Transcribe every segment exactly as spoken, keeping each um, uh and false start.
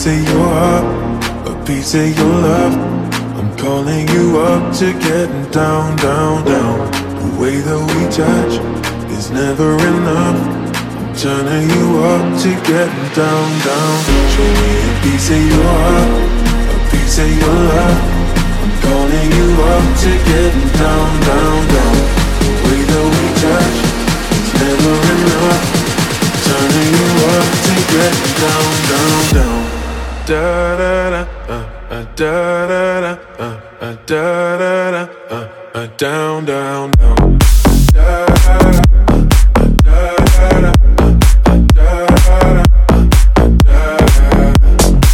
piece of your heart, a piece of your love. I'm calling you up to getting down, down, down. The way that we touch is never enough. I'm turning you up to getting down, down. Show me a piece of your heart, a piece of your love. I'm calling you up to getting down, down, down. The way that we touch is never enough. Turning you up to get down, down, down. Da da da, uh, uh, da da da, uh, uh, da da da, uh, uh, down, down, down. Da da da, uh, uh, da da da, uh, uh, da da da, uh, uh, da da da.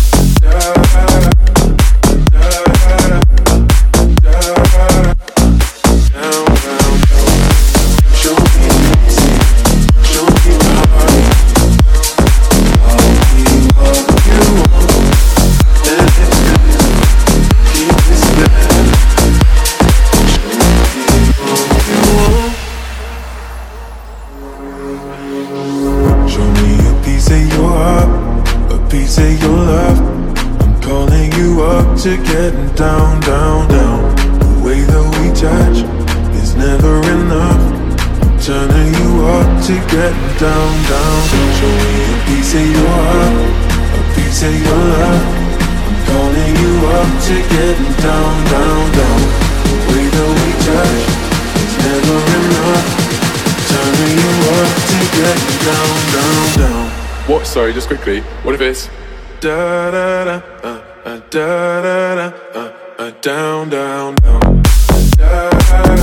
To getting down, down, down. The way that we touch is never enough. I'm turning you up to getting down, down. Show me a piece of your heart, a piece of your love. I'm calling you up to getting down, down, down. The way that we touch is never enough. I'm turning you up to getting down, down, down. What? Sorry, just quickly. What if it's da da da, uh, uh, da da da, uh, uh, down, down, down, da da da.